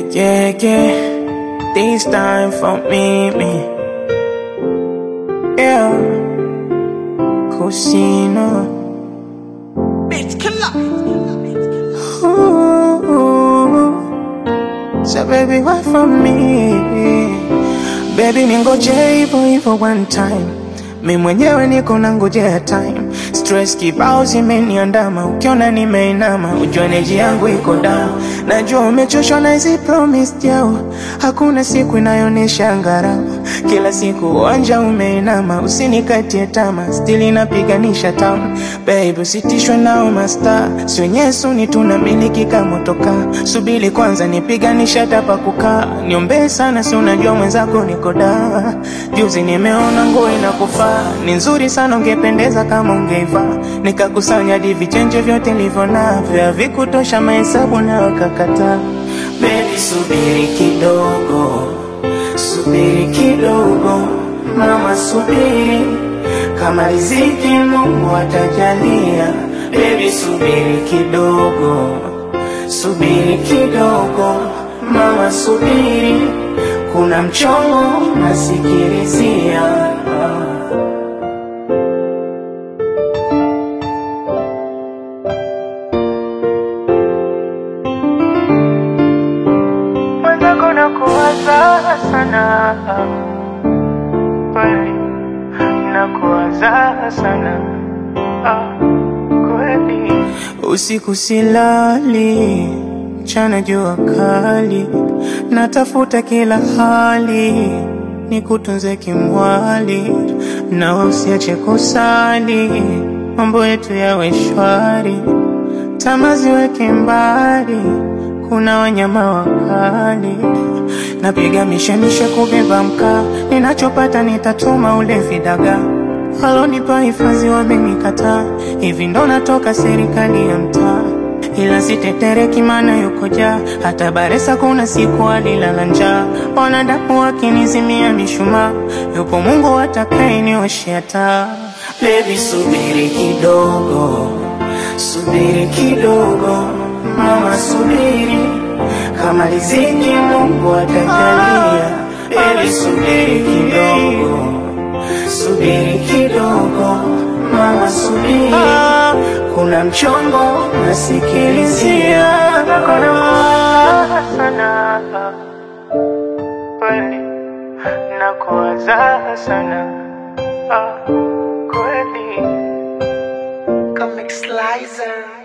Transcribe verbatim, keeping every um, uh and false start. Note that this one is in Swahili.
yeah, yeah. This time for me, me. Yeah. Cusino. Bitch killer. Ooh. So baby, why for me? Baby, ningoje hivyo hivyo one time. Mi mwenyewe niko nangojea time. Stress kibao zimeniandama. Ukiona nimeinama ujue energy yangu iko down. Najua umechoshwa na hizi promise yao. Hakuna siku inayonesha ngarama. Kila siku uwanja umeinama. Usinikatie tamaa, still inapiganisha town. Baby usitishwe nao master. Si wenyewe suni tunamiliki kama motoka. Subiri kwanza nipiganisha tapa kukaa. Niombee sana si unajua mwenzako niko dawa. Juzi nimeona nguo inakufaa. Ni nzuri sana ungependeza kama ungeiva. Nikakusanya hadi vichenje vyote nilivyo navyo. Havikutosha mahesabu na wakakataa. Baby subiri kidogo, subiri kidogo, mama subiri. Kama riziki Mungu atajalia. Baby subiri kidogo, subiri kidogo, mama subiri. Kuna mchongo nasikilizia. Mwenzako nakuwaza sana, kweli nakuwaza sana, kweli. Usiku silali, mchana jua kali. Natafuta kila hali, nikutunze kimwali. Na usiache kusali, mambo yetu yawe shwari. Tamaa ziweke mbali, kuna wanyama wakali. Napiga mishemishe kubeba mkaa. Ninachopata nitatuma ule vidaga. Walonipa hifadhi wamenikataa. Hivi ndo natoka serikali ya mtaa. Ila sitetereki maana yuko jaa. Hata Baresa kuna siku alilala njaa. Wanadamu wakinizimia mishumaa. Yupo Mungu atakayenioshea taa. Baby subiri kidogo, subiri kidogo, mama subiri. Kama riziki Mungu atajalia. Baby subiri kidogo, subiri kidogo, mama subiri. Kuna mchongo nasikilizia. Nakuwaza sana, kweli nakuwaza sana, kweli. Comic Slicer.